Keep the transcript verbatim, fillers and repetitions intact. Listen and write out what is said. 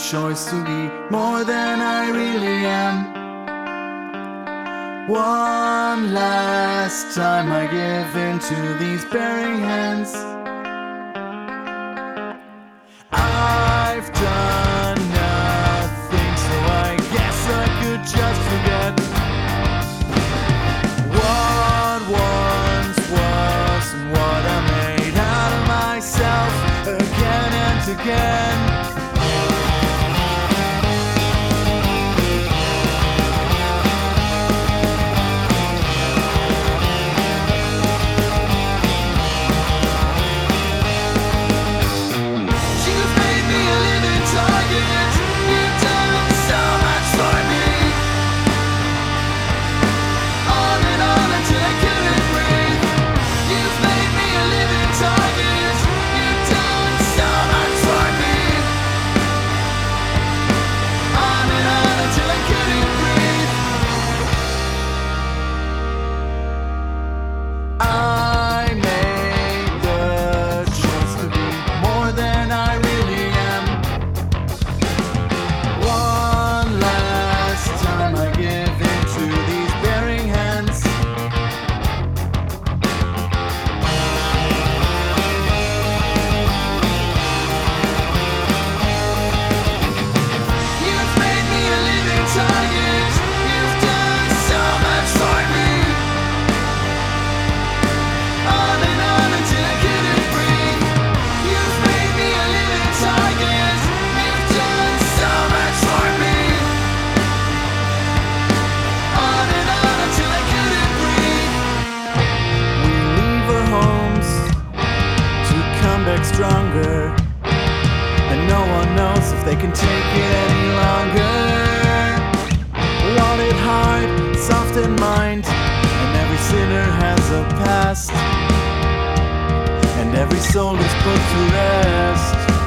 choice to be more than I really am. One last time I give in to these bearing hands. I've done nothing, so I guess I could just forget what once was and what I made out of myself again and again. Stronger, and no one knows if they can take it any longer. Want it hard, soft in mind, and every sinner has a past, and every soul is put to rest.